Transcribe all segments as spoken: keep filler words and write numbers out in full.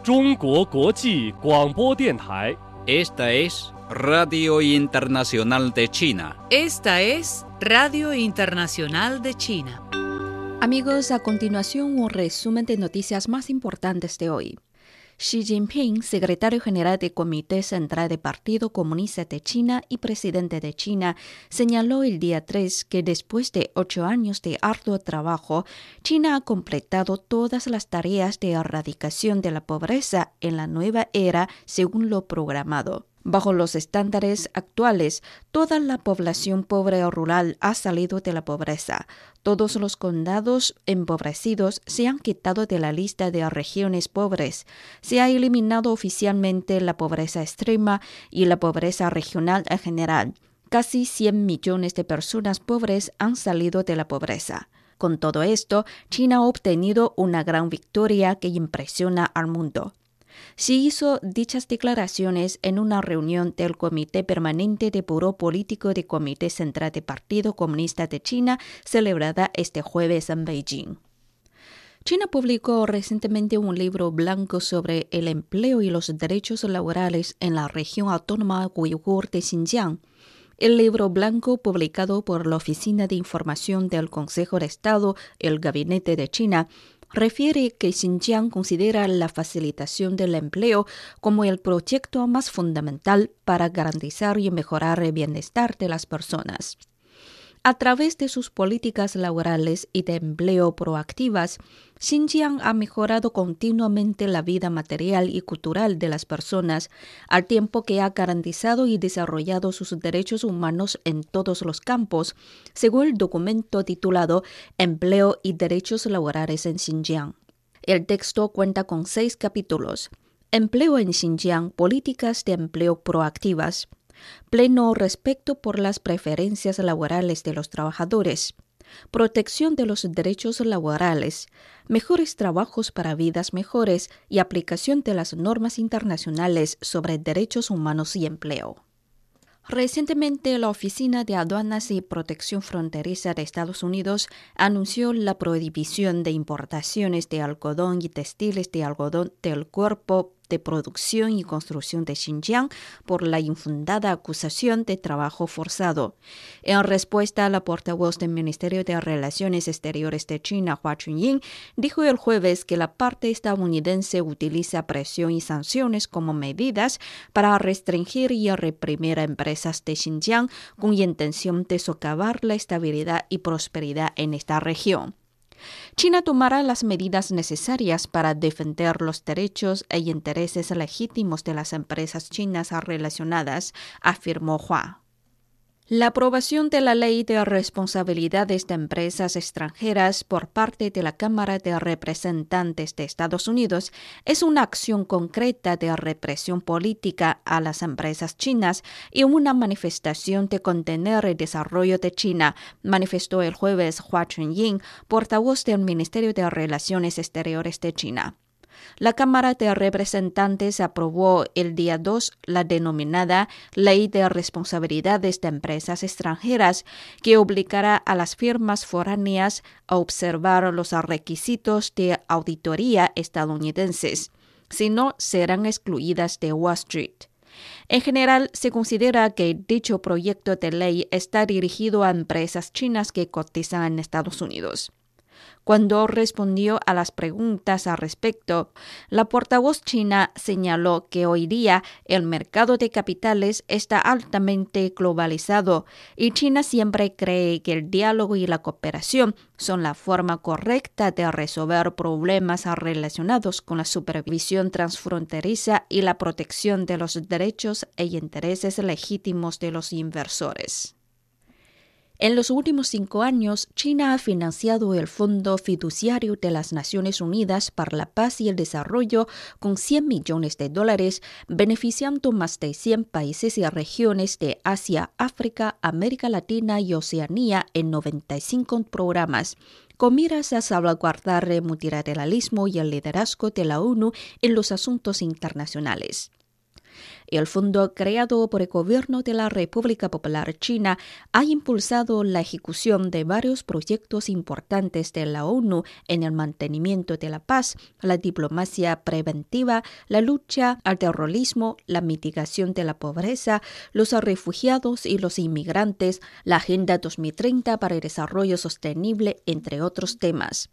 中国国际广播电台。 Esta es Radio Internacional de China. Esta es Radio Internacional de China. Amigos, a continuación un resumen de noticias más importantes de hoy. Xi Jinping, secretario general del Comité Central del Partido Comunista de China y presidente de China, señaló el día tres que después de ocho años de arduo trabajo, China ha completado todas las tareas de erradicación de la pobreza en la nueva era según lo programado. Bajo los estándares actuales, toda la población pobre o rural ha salido de la pobreza. Todos los condados empobrecidos se han quitado de la lista de regiones pobres. Se ha eliminado oficialmente la pobreza extrema y la pobreza regional en general. Casi cien millones de personas pobres han salido de la pobreza. Con todo esto, China ha obtenido una gran victoria que impresiona al mundo. Xi hizo dichas declaraciones en una reunión del Comité Permanente de Buró Político del Comité Central del Partido Comunista de China, celebrada este jueves en Beijing. China publicó recientemente un libro blanco sobre el empleo y los derechos laborales en la región autónoma uigur de Xinjiang. El libro blanco, publicado por la Oficina de Información del Consejo de Estado, el Gabinete de China, refiere que Xinjiang considera la facilitación del empleo como el proyecto más fundamental para garantizar y mejorar el bienestar de las personas. A través de sus políticas laborales y de empleo proactivas, Xinjiang ha mejorado continuamente la vida material y cultural de las personas, al tiempo que ha garantizado y desarrollado sus derechos humanos en todos los campos, según el documento titulado Empleo y Derechos Laborales en Xinjiang. El texto cuenta con seis capítulos: Empleo en Xinjiang, políticas de empleo proactivas; pleno respeto por las preferencias laborales de los trabajadores; protección de los derechos laborales; mejores trabajos para vidas mejores y aplicación de las normas internacionales sobre derechos humanos y empleo. Recientemente, la Oficina de Aduanas y Protección Fronteriza de Estados Unidos anunció la prohibición de importaciones de algodón y textiles de algodón del cuerpo de producción y construcción de Xinjiang por la infundada acusación de trabajo forzado. En respuesta, la portavoz del Ministerio de Relaciones Exteriores de China, Hua Chunying, dijo el jueves que la parte estadounidense utiliza presión y sanciones como medidas para restringir y reprimir a empresas de Xinjiang con intención de socavar la estabilidad y prosperidad en esta región. China tomará las medidas necesarias para defender los derechos e intereses legítimos de las empresas chinas relacionadas, afirmó Hua. La aprobación de la Ley de Responsabilidades de Empresas Extranjeras por parte de la Cámara de Representantes de Estados Unidos es una acción concreta de represión política a las empresas chinas y una manifestación de contener el desarrollo de China, manifestó el jueves Hua Chunying, portavoz del Ministerio de Relaciones Exteriores de China. La Cámara de Representantes aprobó el día dos la denominada Ley de Responsabilidades de Empresas Extranjeras, que obligará a las firmas foráneas a observar los requisitos de auditoría estadounidenses, si no serán excluidas de Wall Street. En general, se considera que dicho proyecto de ley está dirigido a empresas chinas que cotizan en Estados Unidos. Cuando respondió a las preguntas al respecto, la portavoz china señaló que hoy día el mercado de capitales está altamente globalizado y China siempre cree que el diálogo y la cooperación son la forma correcta de resolver problemas relacionados con la supervisión transfronteriza y la protección de los derechos e intereses legítimos de los inversores. En los últimos cinco años, China ha financiado el Fondo Fiduciario de las Naciones Unidas para la Paz y el Desarrollo con cien millones de dólares, beneficiando más de cien países y regiones de Asia, África, América Latina y Oceanía en noventa y cinco programas, con miras a salvaguardar el multilateralismo y el liderazgo de la ONU en los asuntos internacionales. El fondo creado por el Gobierno de la República Popular China ha impulsado la ejecución de varios proyectos importantes de la ONU en el mantenimiento de la paz, la diplomacia preventiva, la lucha al terrorismo, la mitigación de la pobreza, los refugiados y los inmigrantes, la Agenda dos mil treinta para el Desarrollo Sostenible, entre otros temas.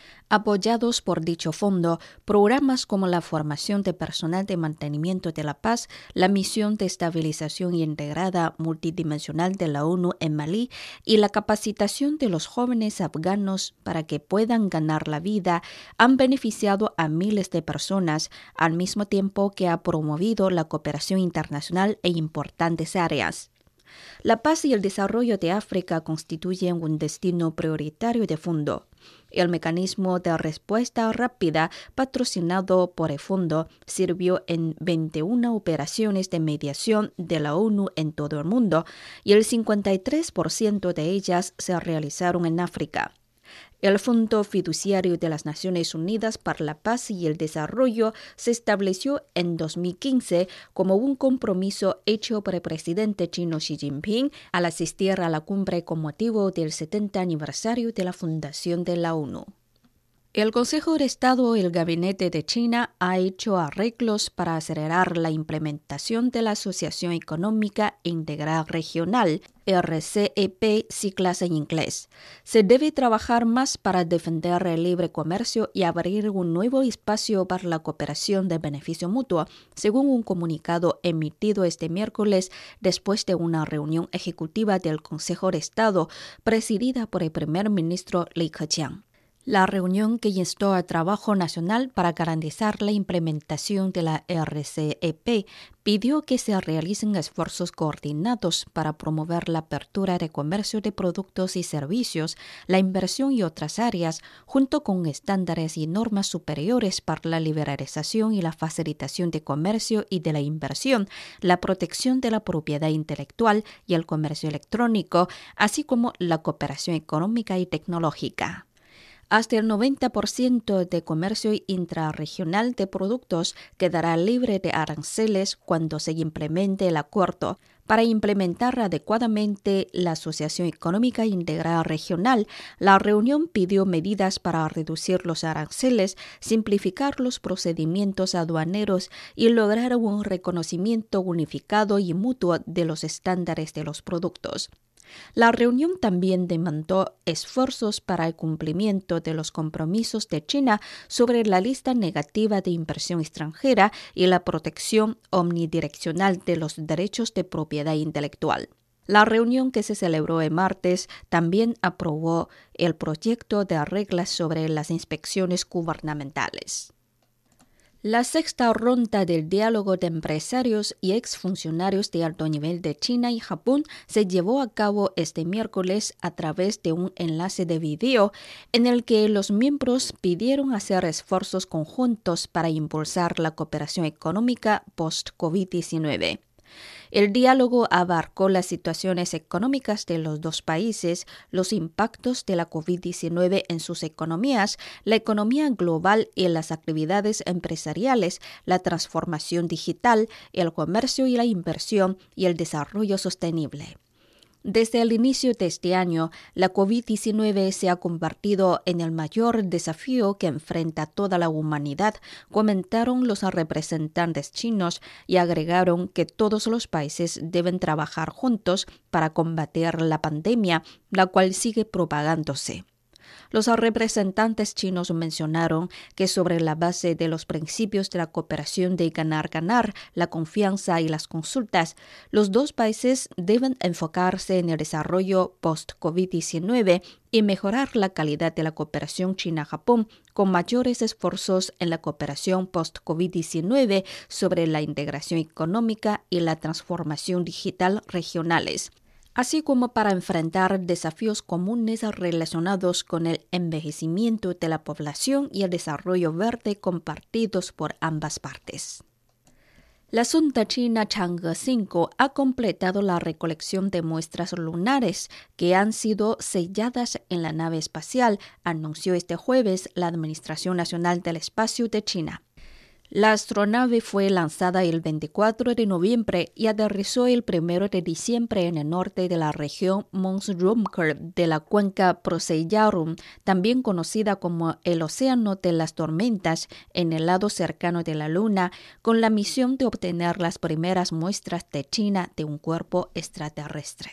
Apoyados por dicho fondo, programas como la formación de personal de mantenimiento de la paz, la misión de estabilización integrada multidimensional de la ONU en Malí y la capacitación de los jóvenes afganos para que puedan ganar la vida han beneficiado a miles de personas, al mismo tiempo que ha promovido la cooperación internacional en importantes áreas. La paz y el desarrollo de África constituyen un destino prioritario de fondo. El mecanismo de respuesta rápida patrocinado por el fondo sirvió en veintiuna operaciones de mediación de la ONU en todo el mundo y el cincuenta y tres por ciento de ellas se realizaron en África. El Fondo Fiduciario de las Naciones Unidas para la Paz y el Desarrollo se estableció en dos mil quince como un compromiso hecho por el presidente chino Xi Jinping al asistir a la cumbre con motivo del setenta aniversario de la fundación de la ONU. El Consejo de Estado y el Gabinete de China ha hecho arreglos para acelerar la implementación de la Asociación Económica Integral Regional, R C E P, siglas en inglés. Se debe trabajar más para defender el libre comercio y abrir un nuevo espacio para la cooperación de beneficio mutuo, según un comunicado emitido este miércoles después de una reunión ejecutiva del Consejo de Estado presidida por el primer ministro Li Keqiang. La reunión, que instó al trabajo nacional para garantizar la implementación de la R C E P, pidió que se realicen esfuerzos coordinados para promover la apertura de comercio de productos y servicios, la inversión y otras áreas, junto con estándares y normas superiores para la liberalización y la facilitación de comercio y de la inversión, la protección de la propiedad intelectual y el comercio electrónico, así como la cooperación económica y tecnológica. Hasta el noventa por ciento de comercio intrarregional de productos quedará libre de aranceles cuando se implemente el acuerdo. Para implementar adecuadamente la Asociación Económica Integral Regional, la reunión pidió medidas para reducir los aranceles, simplificar los procedimientos aduaneros y lograr un reconocimiento unificado y mutuo de los estándares de los productos. La reunión también demandó esfuerzos para el cumplimiento de los compromisos de China sobre la lista negativa de inversión extranjera y la protección omnidireccional de los derechos de propiedad intelectual. La reunión, que se celebró el martes, también aprobó el proyecto de reglas sobre las inspecciones gubernamentales. La sexta ronda del diálogo de empresarios y exfuncionarios de alto nivel de China y Japón se llevó a cabo este miércoles a través de un enlace de video en el que los miembros pidieron hacer esfuerzos conjuntos para impulsar la cooperación económica post-COVID diecinueve. El diálogo abarcó las situaciones económicas de los dos países, los impactos de la COVID diecinueve en sus economías, la economía global y las actividades empresariales, la transformación digital, el comercio y la inversión y el desarrollo sostenible. Desde el inicio de este año, la COVID diecinueve se ha convertido en el mayor desafío que enfrenta toda la humanidad, comentaron los representantes chinos y agregaron que todos los países deben trabajar juntos para combatir la pandemia, la cual sigue propagándose. Los representantes chinos mencionaron que sobre la base de los principios de la cooperación de ganar-ganar, la confianza y las consultas, los dos países deben enfocarse en el desarrollo post-COVID diecinueve y mejorar la calidad de la cooperación China-Japón con mayores esfuerzos en la cooperación post-COVID diecinueve sobre la integración económica y la transformación digital regionales, así como para enfrentar desafíos comunes relacionados con el envejecimiento de la población y el desarrollo verde compartidos por ambas partes. La sonda china Chang'e cinco ha completado la recolección de muestras lunares que han sido selladas en la nave espacial, anunció este jueves la Administración Nacional del Espacio de China. La astronave fue lanzada el veinticuatro de noviembre y aterrizó el primero de diciembre en el norte de la región Mons Rumker de la cuenca Procellarum, también conocida como el Océano de las Tormentas, en el lado cercano de la Luna, con la misión de obtener las primeras muestras de China de un cuerpo extraterrestre.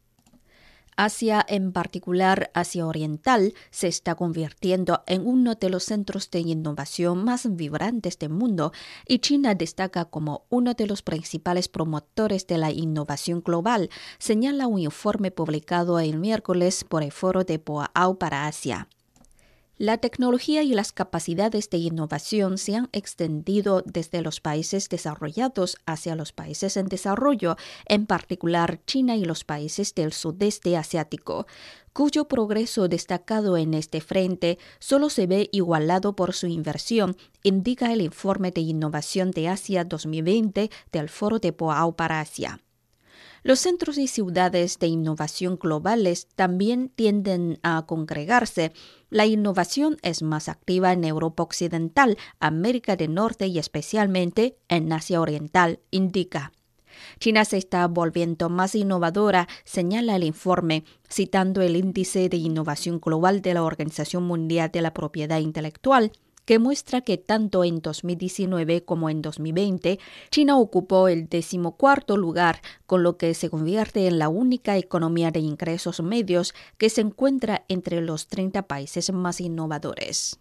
Asia, en particular Asia Oriental, se está convirtiendo en uno de los centros de innovación más vibrantes del mundo y China destaca como uno de los principales promotores de la innovación global, señala un informe publicado el miércoles por el Foro de Boao para Asia. La tecnología y las capacidades de innovación se han extendido desde los países desarrollados hacia los países en desarrollo, en particular China y los países del sudeste asiático, cuyo progreso destacado en este frente solo se ve igualado por su inversión, indica el informe de Innovación de Asia dos mil veinte del Foro de Boao para Asia. Los centros y ciudades de innovación globales también tienden a congregarse. La innovación es más activa en Europa Occidental, América del Norte y especialmente en Asia Oriental, indica. China se está volviendo más innovadora, señala el informe, citando el Índice de Innovación Global de la Organización Mundial de la Propiedad Intelectual, que muestra que tanto en dos mil diecinueve como en dos mil veinte, China ocupó el decimocuarto lugar, con lo que se convierte en la única economía de ingresos medios que se encuentra entre los treinta países más innovadores.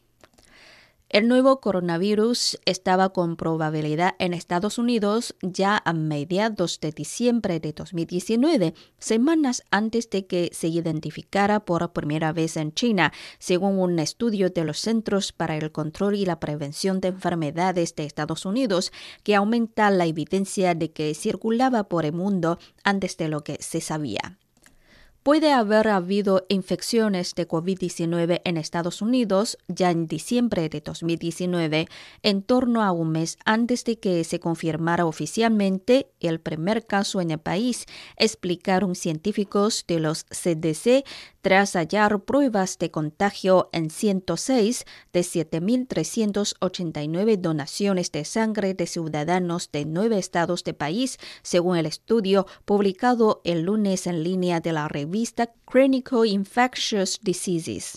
El nuevo coronavirus estaba con probabilidad en Estados Unidos ya a mediados de diciembre de dos mil diecinueve, semanas antes de que se identificara por primera vez en China, según un estudio de los Centros para el Control y la Prevención de Enfermedades de Estados Unidos, que aumenta la evidencia de que circulaba por el mundo antes de lo que se sabía. Puede haber habido infecciones de COVID diecinueve en Estados Unidos ya en diciembre de dos mil diecinueve, en torno a un mes antes de que se confirmara oficialmente el primer caso en el país, explicaron científicos de los C D C tras hallar pruebas de contagio en ciento seis de siete mil trescientas ochenta y nueve donaciones de sangre de ciudadanos de nueve estados del país, según el estudio publicado el lunes en línea de la revista Clinical Infectious Diseases.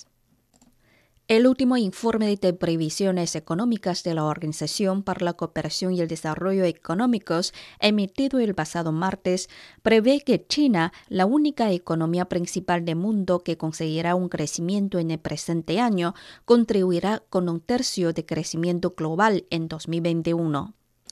El último informe de previsiones económicas de la Organización para la Cooperación y el Desarrollo Económicos, emitido el pasado martes, prevé que China, la única economía principal del mundo que conseguirá un crecimiento en el presente año, contribuirá con un tercio de crecimiento global en dos mil veintiuno.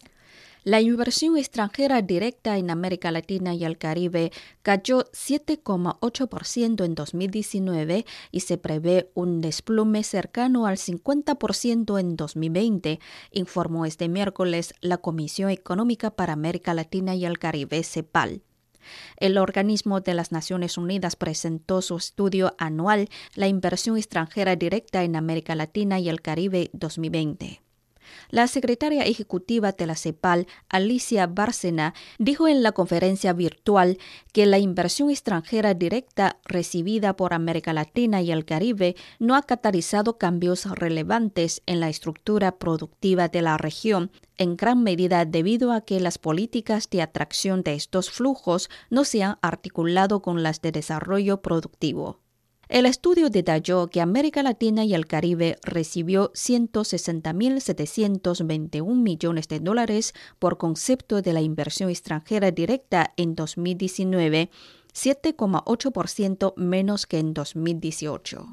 La inversión extranjera directa en América Latina y el Caribe cayó siete coma ocho por ciento en dos mil diecinueve y se prevé un desplome cercano al cincuenta por ciento en dos mil veinte, informó este miércoles la Comisión Económica para América Latina y el Caribe, CEPAL. El organismo de las Naciones Unidas presentó su estudio anual La inversión extranjera directa en América Latina y el Caribe dos mil veinte. La secretaria ejecutiva de la CEPAL, Alicia Bárcena, dijo en la conferencia virtual que la inversión extranjera directa recibida por América Latina y el Caribe no ha catalizado cambios relevantes en la estructura productiva de la región, en gran medida debido a que las políticas de atracción de estos flujos no se han articulado con las de desarrollo productivo. El estudio detalló que América Latina y el Caribe recibió ciento sesenta mil setecientos veintiún millones de dólares por concepto de la inversión extranjera directa en dos mil diecinueve, siete coma ocho por ciento menos que en dos mil dieciocho.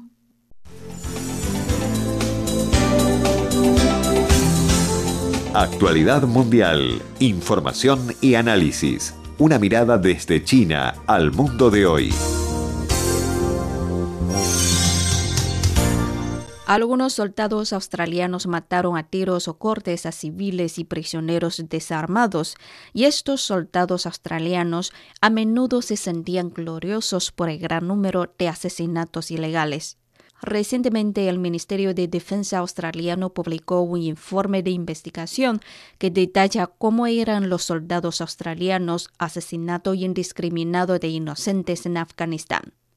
Actualidad mundial, información y análisis. Una mirada desde China al mundo de hoy. Algunos soldados australianos mataron a tiros o cortes a civiles y prisioneros desarmados, y estos soldados australianos a menudo se sentían gloriosos por el gran número de asesinatos ilegales. Recientemente, el Ministerio de Defensa australiano publicó un informe de investigación que detalla cómo eran los soldados australianos asesinato indiscriminado de inocentes en Afganistán.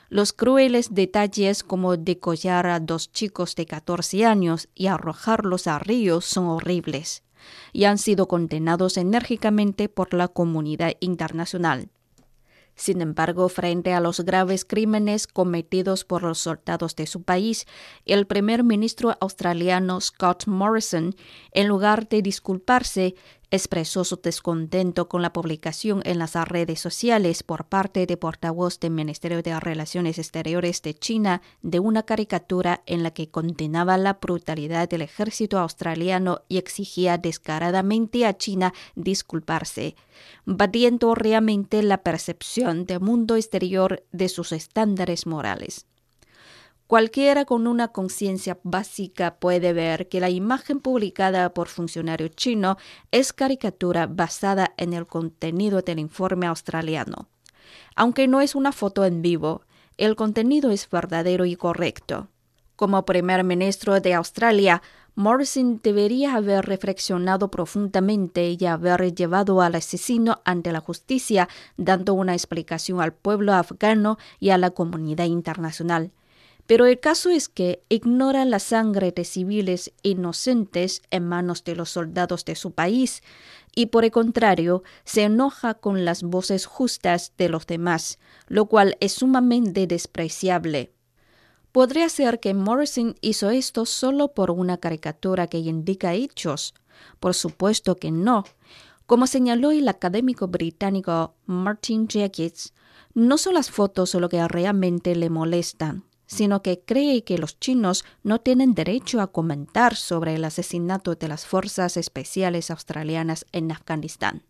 Los crueles detalles como decollar a dos chicos de catorce años y arrojarlos a ríos son horribles y han sido condenados enérgicamente por la comunidad internacional. Sin embargo, frente a los graves crímenes cometidos por los soldados de su país, el primer ministro australiano Scott Morrison, en lugar de disculparse, expresó su descontento con la publicación en las redes sociales por parte de portavoz del Ministerio de Relaciones Exteriores de China de una caricatura en la que condenaba la brutalidad del ejército australiano y exigía descaradamente a China disculparse, batiendo realmente la percepción del mundo exterior de sus estándares morales. Cualquiera con una conciencia básica puede ver que la imagen publicada por funcionario chino es caricatura basada en el contenido del informe australiano. Aunque no es una foto en vivo, el contenido es verdadero y correcto. Como primer ministro de Australia, Morrison debería haber reflexionado profundamente y haber llevado al asesino ante la justicia, dando una explicación al pueblo afgano y a la comunidad internacional. Pero el caso es que ignora la sangre de civiles inocentes en manos de los soldados de su país y, por el contrario, se enoja con las voces justas de los demás, lo cual es sumamente despreciable. ¿Podría ser que Morrison hizo esto solo por una caricatura que indica hechos? Por supuesto que no. Como señaló el académico británico Martin Jacques, no son las fotos lo que realmente le molestan, sino que cree que los chinos no tienen derecho a comentar sobre el asesinato de las fuerzas especiales australianas en Afganistán.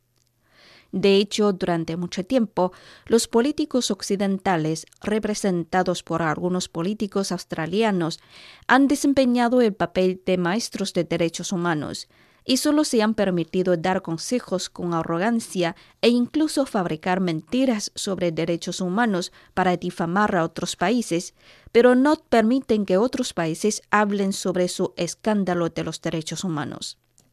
De hecho, durante mucho tiempo, los políticos occidentales, representados por algunos políticos australianos, han desempeñado el papel de maestros de derechos humanos y solo se han permitido dar consejos con arrogancia e incluso fabricar mentiras sobre derechos humanos para difamar a otros países, pero no permiten que otros países hablen sobre su escándalo de los derechos humanos.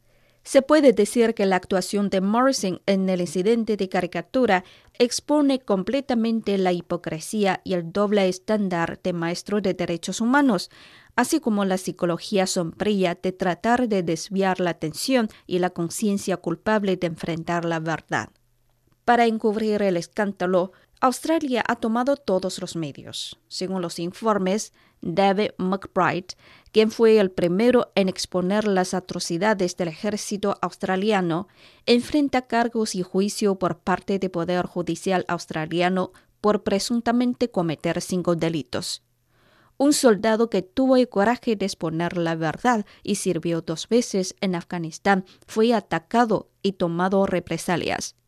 Se puede decir que la actuación de Morrison en el incidente de caricatura expone completamente la hipocresía y el doble estándar de maestro de derechos humanos, así como la psicología sombría de tratar de desviar la atención y la conciencia culpable de enfrentar la verdad. Para encubrir el escándalo, Australia ha tomado todos los medios. Según los informes, David McBride, quien fue el primero en exponer las atrocidades del ejército australiano, enfrenta cargos y juicio por parte del Poder Judicial australiano por presuntamente cometer cinco delitos. Un soldado que tuvo el coraje de exponer la verdad y sirvió dos veces en Afganistán fue atacado y tomado represalias.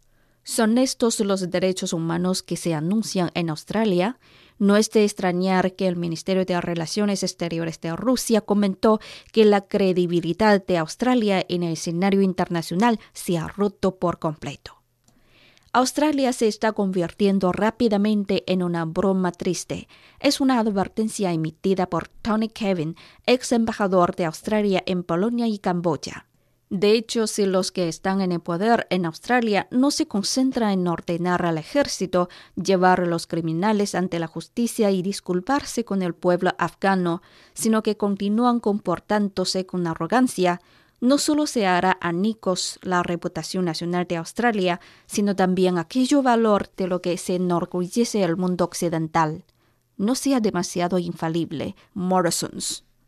¿Son estos los derechos humanos que se anuncian en Australia? No es de extrañar que el Ministerio de Relaciones Exteriores de Rusia comentó que la credibilidad de Australia en el escenario internacional se ha roto por completo. Australia se está convirtiendo rápidamente en una broma triste. Es una advertencia emitida por Tony Kevin, ex embajador de Australia en Polonia y Camboya. De hecho, si los que están en el poder en Australia no se concentran en ordenar al ejército, llevar a los criminales ante la justicia y disculparse con el pueblo afgano, sino que continúan comportándose con arrogancia, no solo se hará añicos la reputación nacional de Australia, sino también aquello valor de lo que se enorgullece el mundo occidental. No sea demasiado infalible, Morrisons.